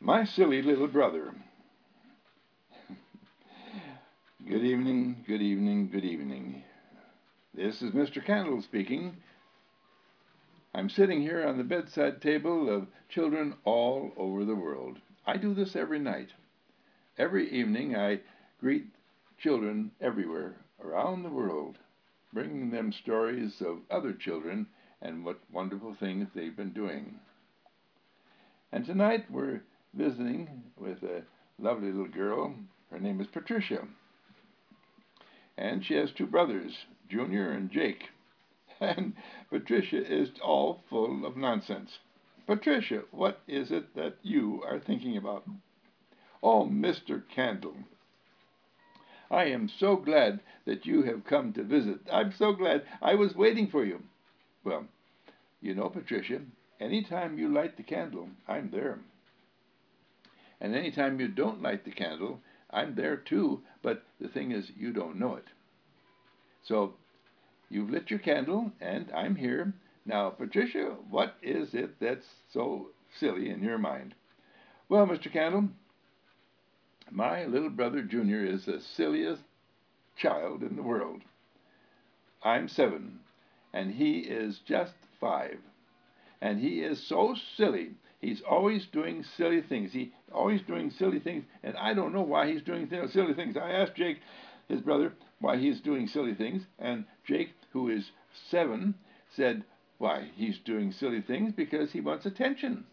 My silly little brother. Good evening, good evening, good evening. This is Mr. Candle speaking. I'm sitting here on the bedside table of children all over the world. I do this every night. Every evening I greet children everywhere around the world, bringing them stories of other children and what wonderful things they've been doing. And tonight we're visiting with a lovely little girl. Her name is Patricia. And she has two brothers, Junior and Jake. And Patricia is all full of nonsense. Patricia, what is it that you are thinking about? Oh, Mr. Candle, I am so glad that you have come to visit. I'm so glad. I was waiting for you. Well, you know, Patricia, anytime you light the candle, I'm there. And anytime you don't light the candle, I'm there too, but the thing is, you don't know it. So, you've lit your candle, and I'm here. Now, Patricia, what is it that's so silly in your mind? Well, Mr. Candle, my little brother Junior is the silliest child in the world. I'm 7, and he is just 5. And he is so silly. He's always doing silly things. And I don't know why he's doing silly things. I asked Jake, his brother, why he's doing silly things, and Jake, who is 7, said, why, he's doing silly things because he wants attention.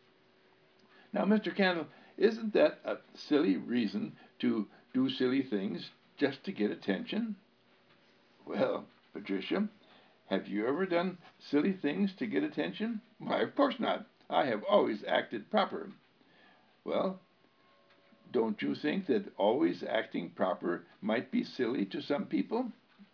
Now, Mr. Candle, isn't that a silly reason to do silly things just to get attention? Well, Patricia, have you ever done silly things to get attention? Why, of course not. I have always acted proper. Well, don't you think that always acting proper might be silly to some people?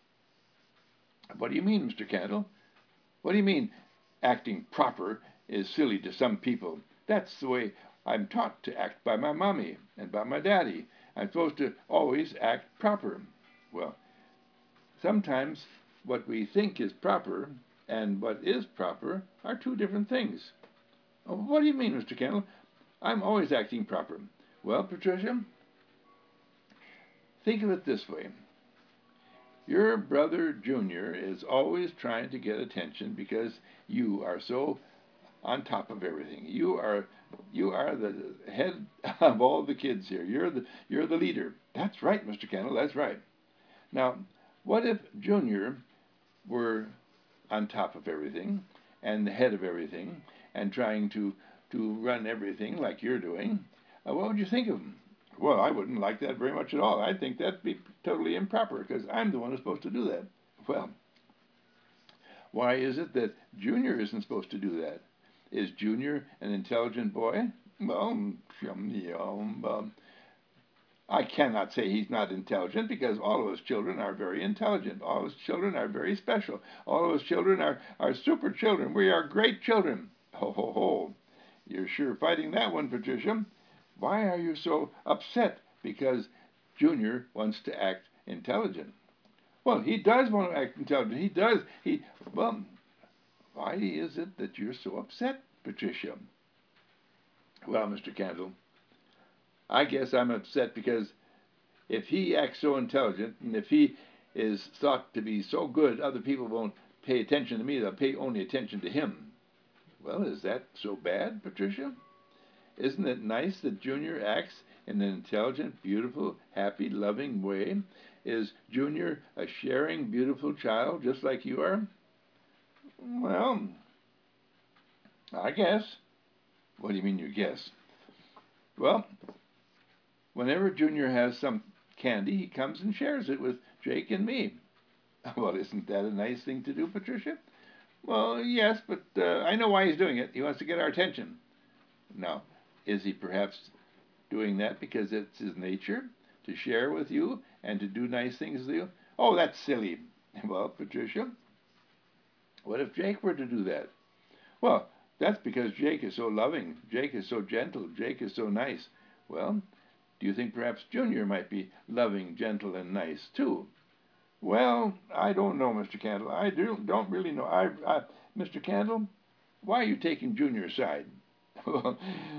What do you mean, Mr. Candle? What do you mean acting proper is silly to some people? That's the way I'm taught to act by my mommy and by my daddy. I'm supposed to always act proper. Well, sometimes what we think is proper and what is proper are two different things. Oh, what do you mean, Mr. Candle? I'm always acting proper. Well, Patricia, think of it this way. Your brother Junior is always trying to get attention because you are so on top of everything. You are the head of all the kids here. You're the leader. That's right, Mr. Candle, that's right. Now, what if Junior were on top of everything and the head of everything and trying to run everything like you're doing? What would you think of him? Well, I wouldn't like that very much at all. I'd think that'd be totally improper because I'm the one who's supposed to do that. Well, why is it that Junior isn't supposed to do that? Is Junior an intelligent boy? Well, I cannot say he's not intelligent because all of us children are very intelligent. All of us children are very special. All of us children are super children. We are great children. Ho, ho, ho. You're sure fighting that one, Patricia. Why are you so upset because Junior wants to act intelligent? Well, he does want to act intelligent. He does. Well, why is it that you're so upset, Patricia? Well, Mr. Candle, I guess I'm upset because if he acts so intelligent and if he is thought to be so good, other people won't pay attention to me. They'll pay only attention to him. Well, is that so bad, Patricia? Isn't it nice that Junior acts in an intelligent, beautiful, happy, loving way? Is Junior a sharing, beautiful child just like you are? Well, I guess. What do you mean you guess? Well, whenever Junior has some candy, he comes and shares it with Jake and me. Well, isn't that a nice thing to do, Patricia? Well, yes, but I know why he's doing it. He wants to get our attention. Now, is he perhaps doing that because it's his nature to share with you and to do nice things with you? Oh, that's silly. Well, Patricia, what if Jake were to do that? Well, that's because Jake is so loving. Jake is so gentle. Jake is so nice. Well, do you think perhaps Junior might be loving, gentle, and nice too? Well, I don't know, Mr. Candle. I don't really know. Mr. Candle, why are you taking Junior's side?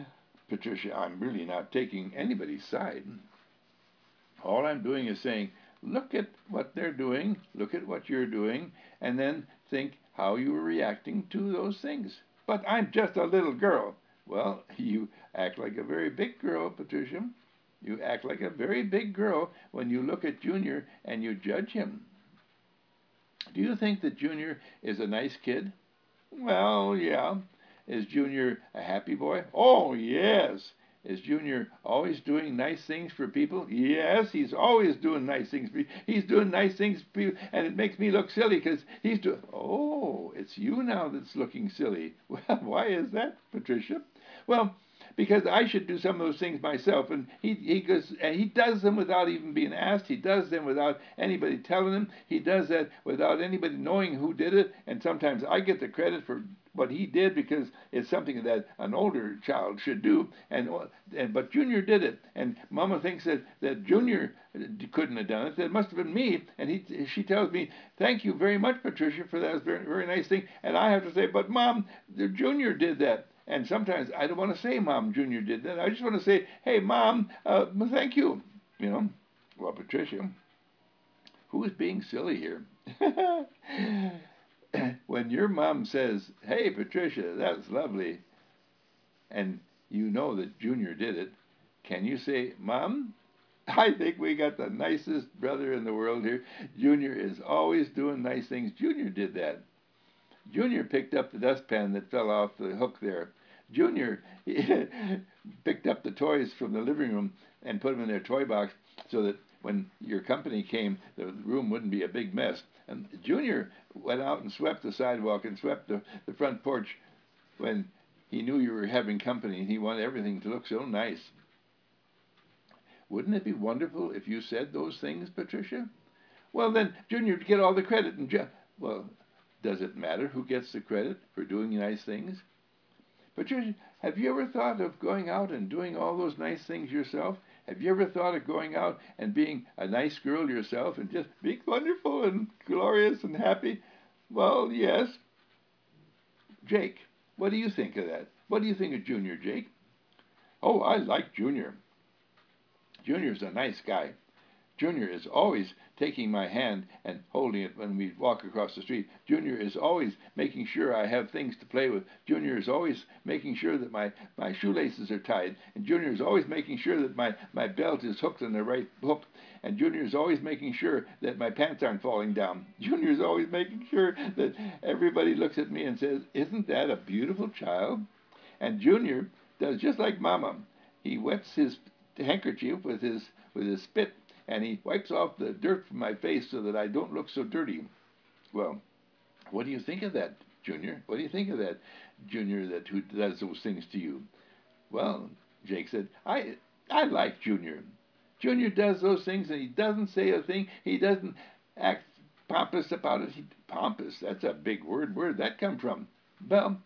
Patricia, I'm really not taking anybody's side. All I'm doing is saying, look at what they're doing, look at what you're doing, and then think how you are reacting to those things. But I'm just a little girl. Well, you act like a very big girl, Patricia. You act like a very big girl when you look at Junior and you judge him. Do you think that Junior is a nice kid? Well, yeah. Is Junior a happy boy? Oh, yes. Is Junior always doing nice things for people? Yes, he's always doing nice things for people. He's doing nice things for people, and it makes me look silly because he's doing. Oh, it's you now that's looking silly. Well, why is that, Patricia? Well, because I should do some of those things myself, and he goes and he does them without even being asked. He does them without anybody telling him. He does that without anybody knowing who did it. And sometimes I get the credit for what he did because it's something that an older child should do. But Junior did it, and Mama thinks that Junior couldn't have done it. That must have been me. And she tells me, "Thank you very much, Patricia, for that very, very nice thing." And I have to say, "But Mom, the Junior did that." And sometimes I don't want to say, "Mom, Junior did that." I just want to say, "Hey, Mom, thank you." You know, well, Patricia, who is being silly here? When your mom says, "Hey, Patricia, that's lovely," and you know that Junior did it, can you say, "Mom, I think we got the nicest brother in the world here. Junior is always doing nice things. Junior did that." Junior picked up the dustpan that fell off the hook there. Junior picked up the toys from the living room and put them in their toy box so that when your company came, the room wouldn't be a big mess. And Junior went out and swept the sidewalk and swept the front porch when he knew you were having company and he wanted everything to look so nice. Wouldn't it be wonderful if you said those things, Patricia? Well, then Junior would get all the credit. Well, does it matter who gets the credit for doing nice things? Patricia, have you ever thought of going out and doing all those nice things yourself? Have you ever thought of going out and being a nice girl yourself and just being wonderful and glorious and happy? Well, yes. Jake, what do you think of that? What do you think of Junior, Jake? Oh, I like Junior. Junior's a nice guy. Junior is always taking my hand and holding it when we walk across the street. Junior is always making sure I have things to play with. Junior is always making sure that my shoelaces are tied. And Junior is always making sure that my belt is hooked on the right hook. And Junior is always making sure that my pants aren't falling down. Junior is always making sure that everybody looks at me and says, "Isn't that a beautiful child?" And Junior does just like Mama. He wets his handkerchief with his spit and he wipes off the dirt from my face so that I don't look so dirty. Well, what do you think of that, Junior? What do you think of that, Junior, that who does those things to you? Well, Jake said, I like Junior. Junior does those things and he doesn't say a thing. He doesn't act pompous about it. Pompous, that's a big word. Where'd that come from? Well,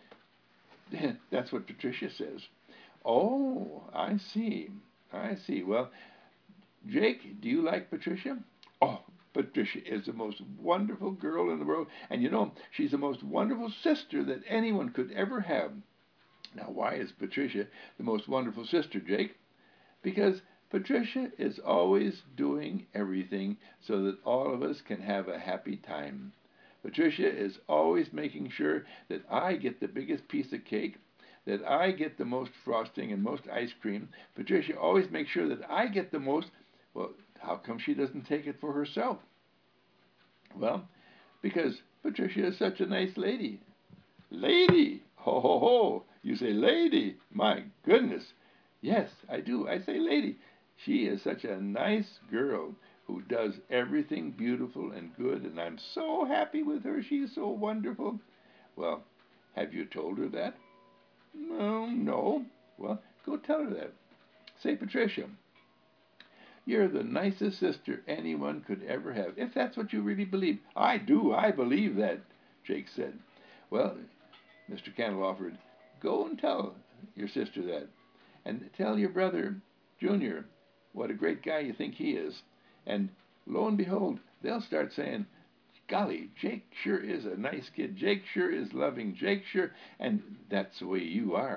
that's what Patricia says. Oh, I see. I see. Well, Jake, do you like Patricia? Oh, Patricia is the most wonderful girl in the world. And you know, she's the most wonderful sister that anyone could ever have. Now, why is Patricia the most wonderful sister, Jake? Because Patricia is always doing everything so that all of us can have a happy time. Patricia is always making sure that I get the biggest piece of cake, that I get the most frosting and most ice cream. Patricia always makes sure that I get the most. Well, how come she doesn't take it for herself? Well, because Patricia is such a nice lady. Lady! Ho, ho, ho! You say lady! My goodness! Yes, I do. I say lady. She is such a nice girl who does everything beautiful and good, and I'm so happy with her. She's so wonderful. Well, have you told her that? No, no. Well, go tell her that. Say, Patricia, you're the nicest sister anyone could ever have, if that's what you really believe. I do. I believe that, Jake said. Well, Mr. Candle offered, go and tell your sister that. And tell your brother, Junior, what a great guy you think he is. And lo and behold, they'll start saying, golly, Jake sure is a nice kid. Jake sure is loving. Jake sure, and that's the way you are.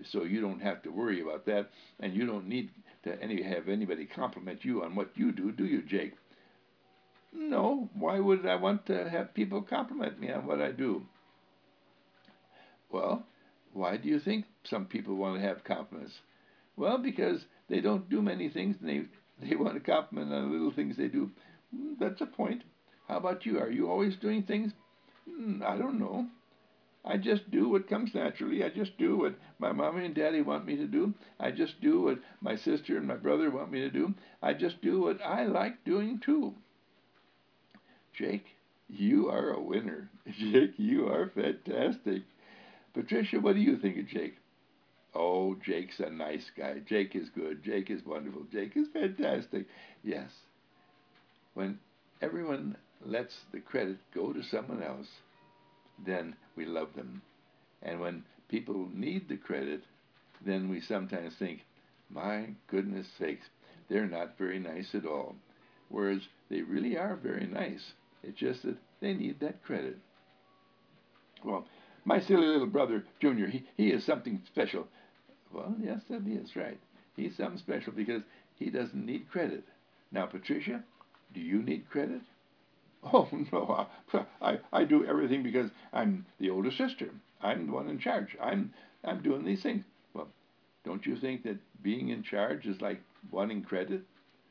so you don't have to worry about that, and you don't need to have anybody compliment you on what you do you, Jake? No, why would I want to have people compliment me on what I do? Well, why do you think some people want to have compliments? Well, because they don't do many things and they want to compliment on the little things they do. That's a point. How about you? Are you always doing things? I don't know. I just do what comes naturally. I just do what my mommy and daddy want me to do. I just do what my sister and my brother want me to do. I just do what I like doing too. Jake, you are a winner. Jake, you are fantastic. Patricia, what do you think of Jake? Oh, Jake's a nice guy. Jake is good. Jake is wonderful. Jake is fantastic. Yes. When everyone lets the credit go to someone else, then we love them. And when people need the credit, then we sometimes think, my goodness sakes, they're not very nice at all. Whereas they really are very nice. It's just that they need that credit. Well, my silly little brother, Junior, he is something special. Well, yes, that is right. He's something special because he doesn't need credit. Now, Patricia, do you need credit? Oh, no, I do everything because I'm the older sister. I'm the one in charge. I'm doing these things. Well, don't you think that being in charge is like wanting credit?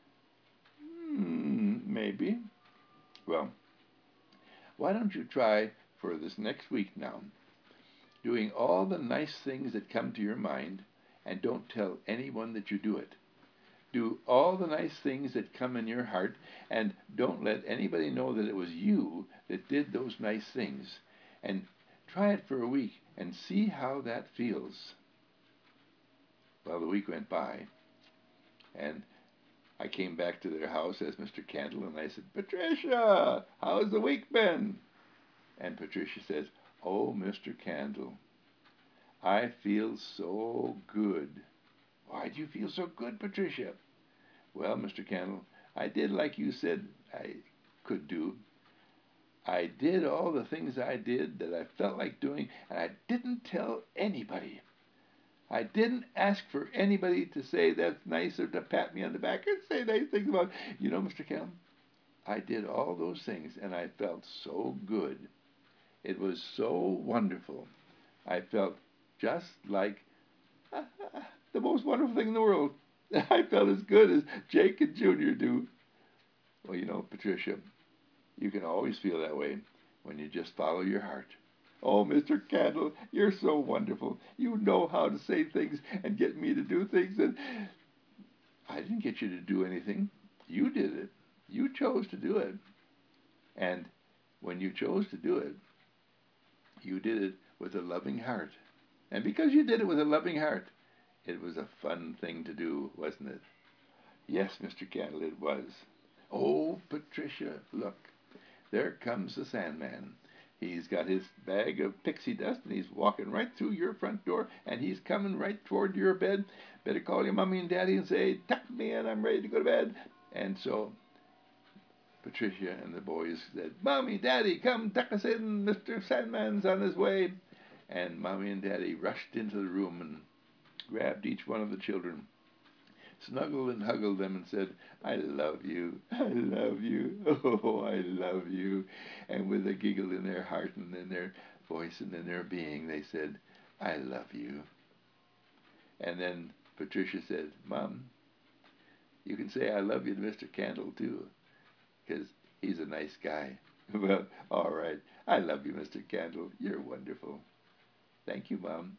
Maybe. Well, why don't you try for this next week now, doing all the nice things that come to your mind, and don't tell anyone that you do it. Do all the nice things that come in your heart, and don't let anybody know that it was you that did those nice things. And try it for a week and see how that feels. Well, the week went by, and I came back to their house as Mr. Candle, and I said, Patricia, how's the week been? And Patricia says, oh, Mr. Candle, I feel so good. Why do you feel so good, Patricia? Well, Mr. Candle, I did like you said I could do. I did all the things I did that I felt like doing, and I didn't tell anybody. I didn't ask for anybody to say that's nice or to pat me on the back or say nice things about it. You know, Mr. Candle, I did all those things, and I felt so good. It was so wonderful. I felt just like the most wonderful thing in the world. I felt as good as Jake and Junior do. Well, you know, Patricia, you can always feel that way when you just follow your heart. Oh, Mr. Candle, you're so wonderful. You know how to say things and get me to do things. And I didn't get you to do anything. You did it. You chose to do it. And when you chose to do it, you did it with a loving heart. And because you did it with a loving heart, it was a fun thing to do, wasn't it? Yes, Mr. Candle, it was. Oh, Patricia, look. There comes the Sandman. He's got his bag of pixie dust, and he's walking right through your front door, and he's coming right toward your bed. Better call your mommy and daddy and say, tuck me in, I'm ready to go to bed. And so Patricia and the boys said, Mommy, Daddy, come tuck us in. Mr. Sandman's on his way. And Mommy and Daddy rushed into the room and grabbed each one of the children, snuggled and hugged them and said, I love you, I love you, oh, I love you. And with a giggle in their heart and in their voice and in their being, they said, I love you. And then Patricia said, Mom, you can say I love you to Mr. Candle too, because he's a nice guy. Well, all right. I love you, Mr. Candle. You're wonderful. Thank you, Mom.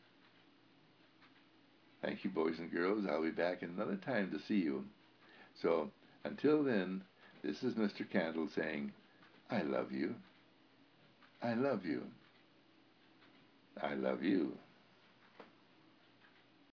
Thank you, boys and girls. I'll be back another time to see you. So, until then, this is Mr. Candle saying, I love you. I love you. I love you.